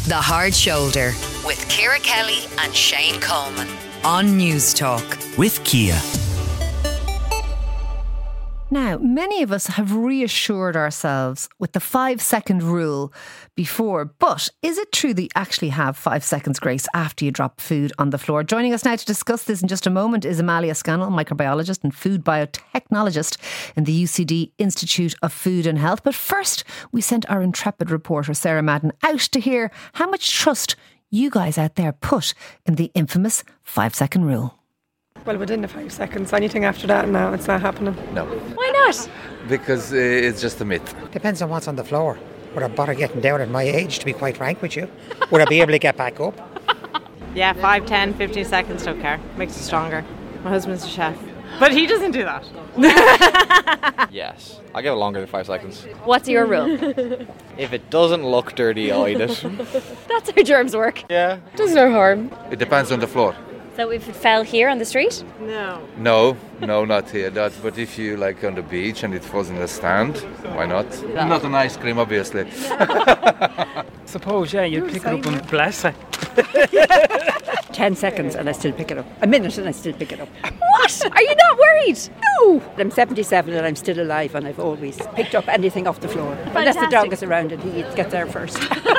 The Hard Shoulder with Ciara Kelly and Shane Coleman on News Talk. With Kia. Now, many of us have reassured ourselves with the 5-second rule before, but is it true that you actually have 5 seconds grace after you drop food on the floor? Joining us now to discuss this in just a moment is Amalia Scannell, microbiologist and food biotechnologist in the UCD Institute of Food and Health. But first, we sent our intrepid reporter Sarah Madden out to hear how much trust you guys out there put in the infamous 5-second rule. Well, within the 5 seconds. Anything after that, no, it's not happening. No. Why not? Because it's just a myth. Depends on what's on the floor. Would I bother getting down at my age, to be quite frank with you? Would I be able to get back up? Yeah, 5, 10, 15 seconds, don't care. Makes you stronger. My husband's a chef. But he doesn't do that. Yes. I'll give it longer than 5 seconds. What's your rule? If it doesn't look dirty, I'll eat it. That's how germs work. Yeah. Does no harm. It depends on the floor. So if it fell here on the street? No, not here. But if you like on the beach and it was in a stand, why not? Not an ice cream, obviously. Suppose, yeah, you pick it up and bless it. 10 seconds and I still pick it up. A minute and I still pick it up. What? Are you not worried? No! I'm 77 and I'm still alive and I've always picked up anything off the floor. Unless the dog is around and he gets there first.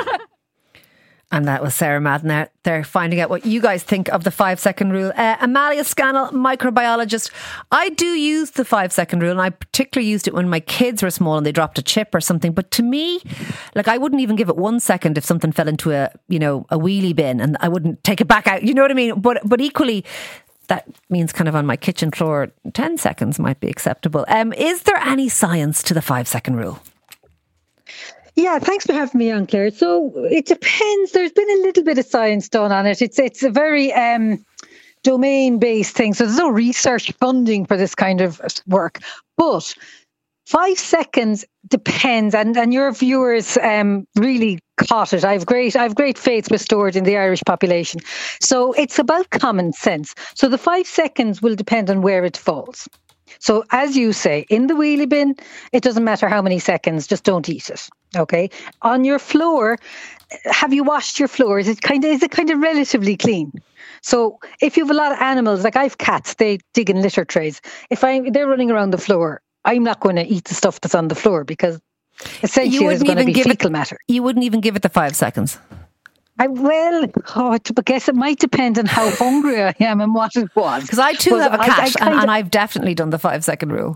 And that was Sarah Madden out there finding out what you guys think of the 5-second rule. Amalia Scannell, microbiologist. I do use the 5-second rule, and I particularly used it when my kids were small and they dropped a chip or something. But to me, like, I wouldn't even give it 1 second if something fell into a wheelie bin, and I wouldn't take it back out. You know what I mean? But equally, that means kind of on my kitchen floor, 10 seconds might be acceptable. Is there any science to the 5-second rule? Yeah, thanks for having me on, Claire. So it depends. There's been a little bit of science done on it. It's a very domain-based thing. So there's no research funding for this kind of work. But 5 seconds depends, and your viewers really caught it. I've great faith restored in the Irish population. So it's about common sense. So the 5 seconds will depend on where it falls. So as you say, in the wheelie bin, it doesn't matter how many seconds, just don't eat it. Okay. On your floor, have you washed your floor? Is it kind of relatively clean? So if you have a lot of animals, like I have cats, they dig in litter trays. If they're running around the floor, I'm not going to eat the stuff that's on the floor because essentially there's going to be fecal matter. You wouldn't even give it the 5 seconds? I guess it might depend on how hungry I am and what it was. Because I too have a cat, and I've definitely done the 5-second rule.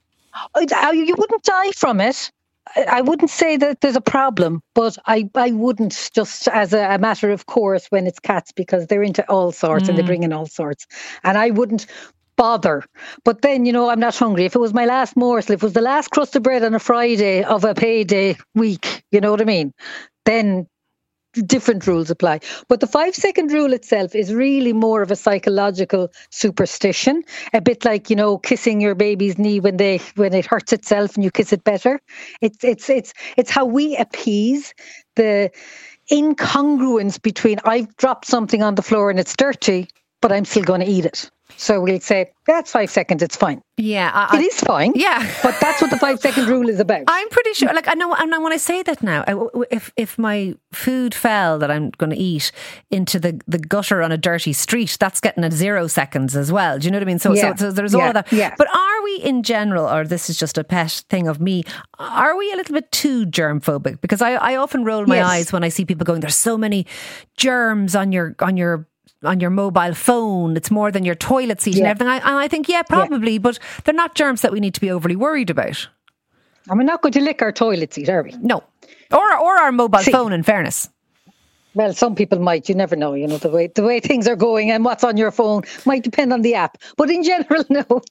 You wouldn't die from it. I wouldn't say that there's a problem, but I wouldn't just as a matter of course when it's cats, because they're into all sorts and they bring in all sorts. And I wouldn't bother. But then, I'm not hungry. If it was my last morsel, if it was the last crust of bread on a Friday of a payday week, you know what I mean? Then different rules apply. But the 5-second rule itself is really more of a psychological superstition, a bit like, kissing your baby's knee when it hurts itself and you kiss it better. It's how we appease the incongruence between I've dropped something on the floor and it's dirty, but I'm still going to eat it. So we'll say, that's 5 seconds, it's fine. Yeah. It is fine. Yeah. But that's what the 5-second rule is about. I'm pretty sure, I know, and when I say that now, if my food fell that I'm going to eat into the gutter on a dirty street, that's getting at 0 seconds as well. Do you know what I mean? So there's all of that. Yeah. But are we in general, or this is just a pet thing of me, are we a little bit too germ phobic? Because I often roll my eyes when I see people going, there's so many germs on your mobile phone, it's more than your toilet seat and everything. And I think, probably, but they're not germs that we need to be overly worried about. And we're not going to lick our toilet seat, are we? No. Or our mobile phone, in fairness. Well, some people might, you never know, the way things are going and what's on your phone might depend on the app. But in general, no.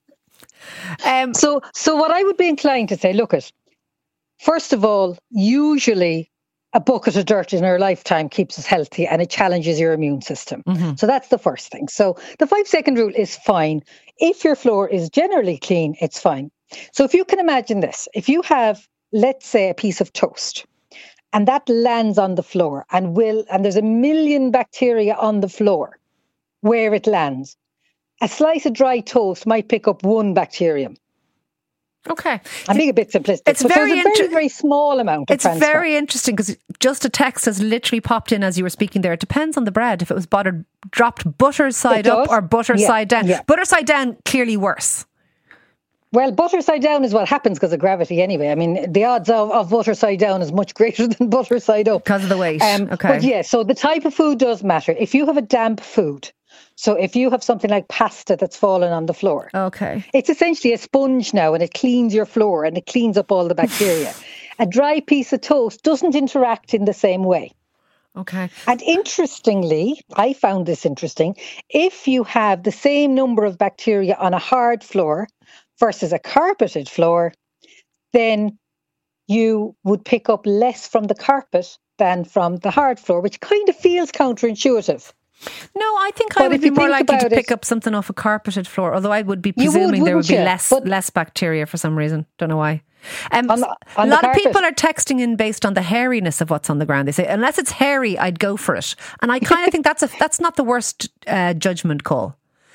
So what I would be inclined to say, first of all, usually a bucket of dirt in our lifetime keeps us healthy and it challenges your immune system. Mm-hmm. So that's the first thing. So the 5-second rule is fine. If your floor is generally clean, it's fine. So if you can imagine this, if you have, let's say, a piece of toast and that lands on the floor and there's 1 million bacteria on the floor where it lands, a slice of dry toast might pick up 1 bacterium. Okay. I'm being a bit simplistic. It's but very there's a very, very small amount of It's transfer. very interesting because just a text has literally popped in as you were speaking there. It depends on the bread. If it was dropped butter side up or butter side down. Yeah. Butter side down, clearly worse. Well, butter side down is what happens because of gravity anyway. I mean, the odds of butter side down is much greater than butter side up. Because of the weight. Okay. But yeah, so the type of food does matter. If you have a damp food, so if you have something like pasta that's fallen on the floor, okay, it's essentially a sponge now and it cleans your floor and it cleans up all the bacteria. A dry piece of toast doesn't interact in the same way. Okay. And interestingly, I found this interesting, if you have the same number of bacteria on a hard floor versus a carpeted floor, then you would pick up less from the carpet than from the hard floor, which kind of feels counterintuitive. No, I think I would be more likely to pick up something off a carpeted floor, although I would be presuming there would be less bacteria for some reason. Don't know why. A lot of people are texting in based on the hairiness of what's on the ground. They say, unless it's hairy, I'd go for it. And I kind of think that's not the worst judgment call.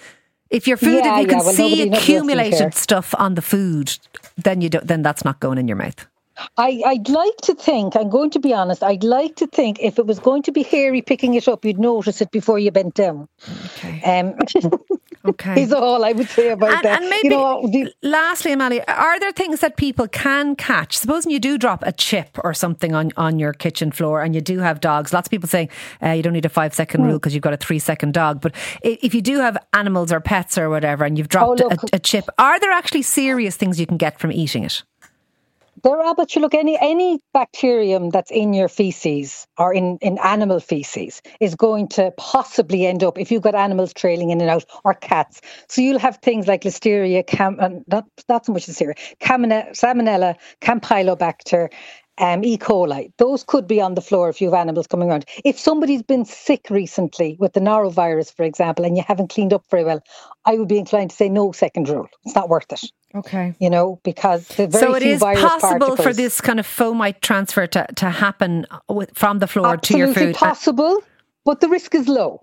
If your food, if you can see accumulated stuff on the food, then that's not going in your mouth. I'd like to think, I'm going to be honest, I'd like to think if it was going to be hairy picking it up, you'd notice it before you bent down. Okay. Okay. Is all I would say about that. And maybe, lastly, Amalia, are there things that people can catch? Supposing you do drop a chip or something on your kitchen floor and you do have dogs. Lots of people saying you don't need a 5-second rule because you've got a 3-second dog. But if you do have animals or pets or whatever and you've dropped a chip, are there actually serious things you can get from eating it? There are, but you look, any bacterium that's in your feces or in animal feces is going to possibly end up, if you've got animals trailing in and out, or cats. So you'll have things like Listeria, not so much Listeria, Salmonella, Campylobacter, E. coli. Those could be on the floor if you have animals coming around. If somebody's been sick recently with the norovirus, for example, and you haven't cleaned up very well, I would be inclined to say no second rule. It's not worth it. Okay. Because the very so it few is virus possible particles, for this kind of fomite transfer to happen from the floor to your food. Absolutely possible, but the risk is low.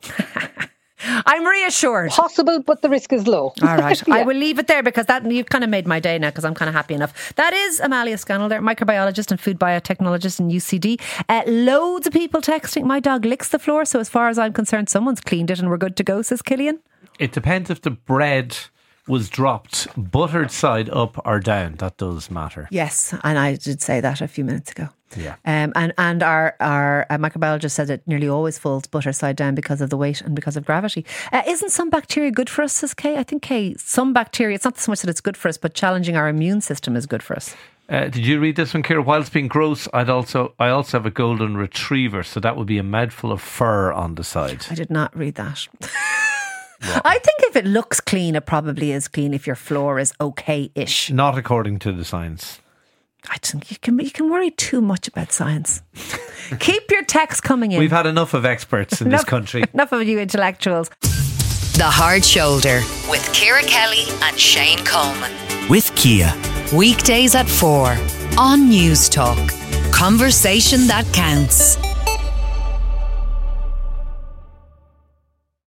I'm reassured. Possible, but the risk is low. All right. Yeah. I will leave it there because you've kind of made my day now because I'm kind of happy enough. That is Amalia Scannell there, microbiologist and food biotechnologist in UCD. Loads of people texting. My dog licks the floor, so as far as I'm concerned, someone's cleaned it and we're good to go, says Killian. It depends if the bread was dropped buttered side up or down. That does matter. Yes, and I did say that a few minutes ago. Yeah. And our microbiologist said it nearly always falls butter side down because of the weight and because of gravity. Isn't some bacteria good for us, says Kay? I think, Kay, some bacteria, it's not so much that it's good for us, but challenging our immune system is good for us. Did you read this one, Ciara? Whilst being gross, I also have a golden retriever, so that would be a mouthful of fur on the side. I did not read that. I think if it looks clean, it probably is clean if your floor is okay-ish. Not according to the science. I think you can worry too much about science. Keep your texts coming in. We've had enough of experts in this country. Enough of you intellectuals. The Hard Shoulder with Ciara Kelly and Shane Coleman. With Kia. Weekdays at 4 on News Talk. Conversation that counts.